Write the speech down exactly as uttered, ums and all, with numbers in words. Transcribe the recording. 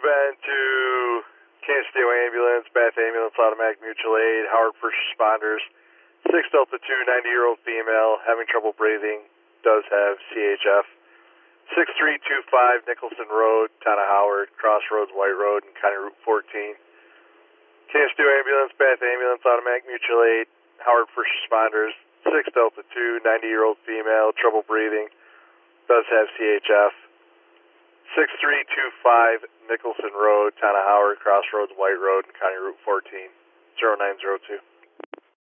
been to Canasteo Ambulance, Bath Ambulance, Automatic Mutual Aid, Howard First Responders. six Delta two, ninety-year-old female, having trouble breathing, does have C H F. six three two five Nicholson Road, Town of Howard, Crossroads, White Road, and County Route fourteen. Canasteo Ambulance, Bath Ambulance, Automatic Mutual Aid, Howard First Responders. six Delta two, ninety-year-old female, trouble breathing, does have C H F. six three two five Nicholson Road, Town of Howard, Crossroads, White Road, and County Route fourteen, zero nine zero two.